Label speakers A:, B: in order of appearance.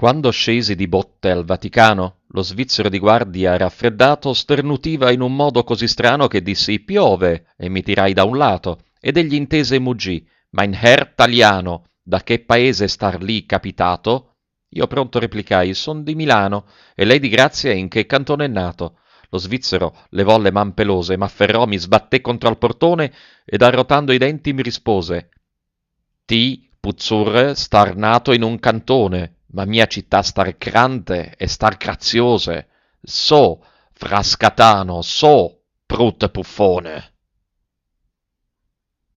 A: Quando scesi di botte al Vaticano, lo svizzero di guardia raffreddato sternutiva in un modo così strano che dissi «piove» e mi tirai da un lato, ed egli intese e muggì «Mein Herr Taliano, da che paese star lì capitato?» Io pronto replicai «Son di Milano, e lei di grazia in che cantone è nato?» Lo svizzero levò le man pelose, m'afferrò, mi sbatté contro al portone ed arrotando i denti mi rispose «Ti, puzzurre, star nato in un cantone, ma mia città star grande e star graziose. So, frascatano, so, brutto puffone!»